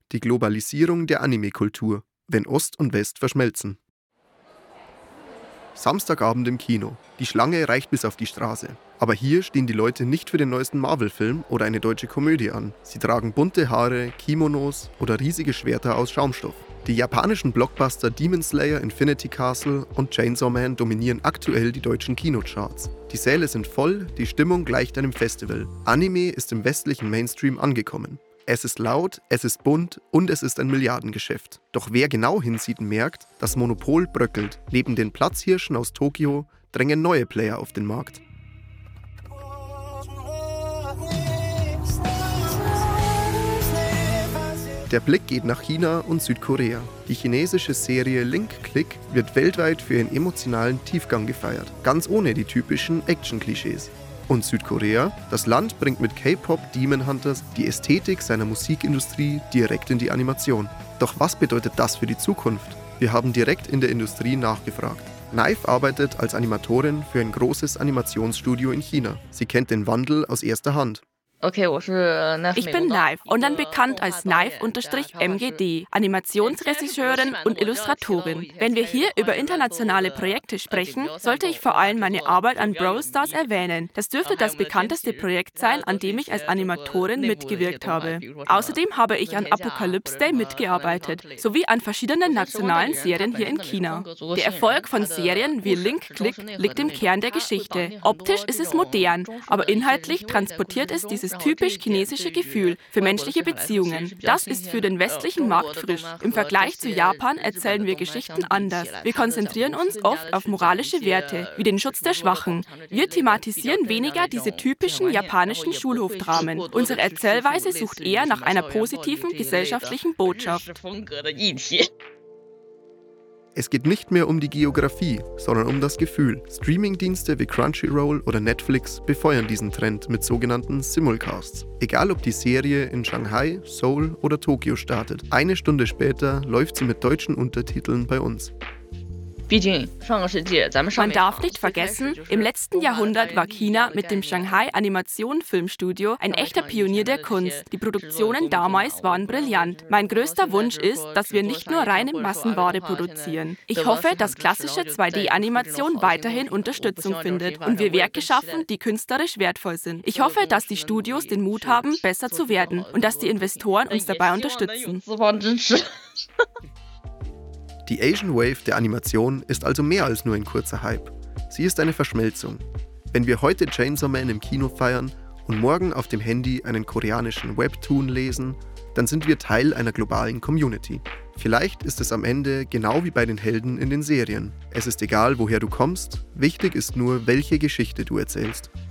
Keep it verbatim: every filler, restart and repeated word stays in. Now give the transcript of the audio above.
Die Globalisierung der Anime-Kultur, wenn Ost und West verschmelzen. Samstagabend im Kino. Die Schlange reicht bis auf die Straße. Aber hier stehen die Leute nicht für den neuesten Marvel-Film oder eine deutsche Komödie an. Sie tragen bunte Haare, Kimonos oder riesige Schwerter aus Schaumstoff. Die japanischen Blockbuster Demon Slayer, Infinity Castle und Chainsaw Man dominieren aktuell die deutschen Kinocharts. Die Säle sind voll, die Stimmung gleicht einem Festival. Anime ist im westlichen Mainstream angekommen. Es ist laut, es ist bunt und es ist ein Milliardengeschäft. Doch wer genau hinsieht, merkt, das Monopol bröckelt. Neben den Platzhirschen aus Tokio drängen neue Player auf den Markt. Der Blick geht nach China und Südkorea. Die chinesische Serie Link Click wird weltweit für ihren emotionalen Tiefgang gefeiert, ganz ohne die typischen Action-Klischees. Und Südkorea? Das Land bringt mit K-Pop Demon Hunters die Ästhetik seiner Musikindustrie direkt in die Animation. Doch was bedeutet das für die Zukunft? Wir haben direkt in der Industrie nachgefragt. Knife arbeitet als Animatorin für ein großes Animationsstudio in China. Sie kennt den Wandel aus erster Hand. Ich bin Knife und dann bekannt als Knife-M G D, Animationsregisseurin und Illustratorin. Wenn wir hier über internationale Projekte sprechen, sollte ich vor allem meine Arbeit an Brawl Stars erwähnen. Das dürfte das bekannteste Projekt sein, an dem ich als Animatorin mitgewirkt habe. Außerdem habe ich an Apocalypse Day mitgearbeitet, sowie an verschiedenen nationalen Serien hier in China. Der Erfolg von Serien wie Link Click liegt im Kern der Geschichte. Optisch ist es modern, aber inhaltlich transportiert es dieses typisch chinesische Gefühl für menschliche Beziehungen. Das ist für den westlichen Markt frisch. Im Vergleich zu Japan erzählen wir Geschichten anders. Wir konzentrieren uns oft auf moralische Werte, wie den Schutz der Schwachen. Wir thematisieren weniger diese typischen japanischen Schulhofdramen. Unsere Erzählweise sucht eher nach einer positiven gesellschaftlichen Botschaft. Es geht nicht mehr um die Geografie, sondern um das Gefühl. Streamingdienste wie Crunchyroll oder Netflix befeuern diesen Trend mit sogenannten Simulcasts. Egal ob die Serie in Shanghai, Seoul oder Tokio startet, eine Stunde später läuft sie mit deutschen Untertiteln bei uns. Man darf nicht vergessen, im letzten Jahrhundert war China mit dem Shanghai Animation Filmstudio ein echter Pionier der Kunst. Die Produktionen damals waren brillant. Mein größter Wunsch ist, dass wir nicht nur reine Massenware produzieren. Ich hoffe, dass klassische zwei D-Animation weiterhin Unterstützung findet und wir Werke schaffen, die künstlerisch wertvoll sind. Ich hoffe, dass die Studios den Mut haben, besser zu werden und dass die Investoren uns dabei unterstützen. Die Asian Wave der Animation ist also mehr als nur ein kurzer Hype. Sie ist eine Verschmelzung. Wenn wir heute Chainsaw Man im Kino feiern und morgen auf dem Handy einen koreanischen Webtoon lesen, dann sind wir Teil einer globalen Community. Vielleicht ist es am Ende genau wie bei den Helden in den Serien. Es ist egal, woher du kommst, wichtig ist nur, welche Geschichte du erzählst.